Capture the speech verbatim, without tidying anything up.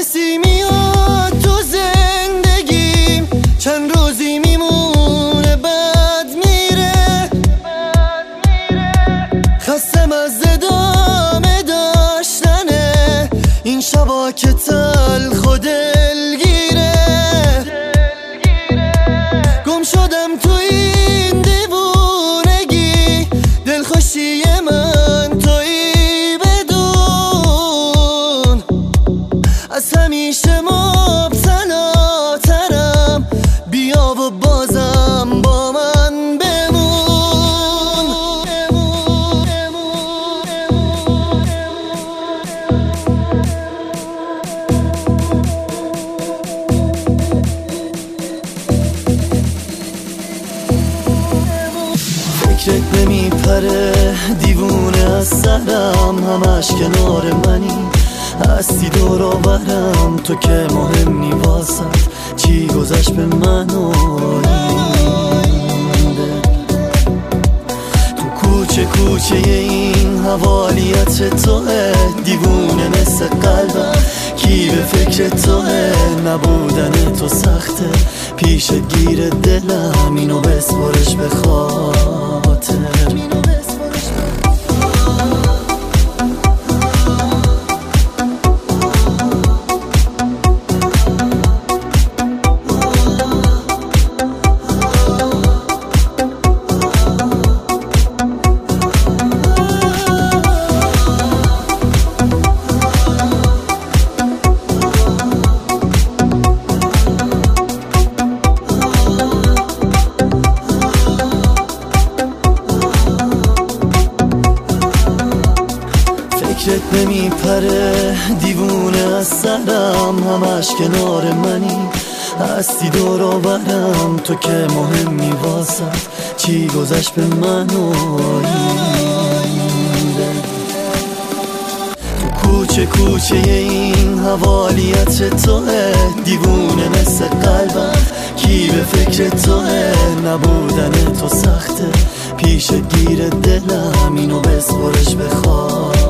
کسی میاد تو زندگیم، چند روزی میمونه بعد میره. خستم از ادامه داشتنه این شبا که تلخ و دلگیره. گم شدم تو این دیوونگی، دلخوشی من تویی بدون. از همیشه مبتلاترم، بیا و بازم با من بمون. فکرت نمیپره دیوونه از سرم، همش کنار منی هستی دور و برم. تو که مهمی واسم چی گذشت به من و اینده. تو کوچه کوچه این حوالیت توه، دیوونه مثل قلبم کی به فکر توه. نبودن تو سخته پیش گیر دلم، اینو بسپرش به خاطر. فکرت نمیپره دیوونه از سرم، همش کنار منی هستی دور و برم. تو که مهمی واسم چی گذشت به من و اینده. تو کوچه کوچه این حوالیت توه، دیوونه مثل قلبم کی به فکر توه. نبودن تو سخته پیش گیر دلم، اینو بسپرش به خاطر.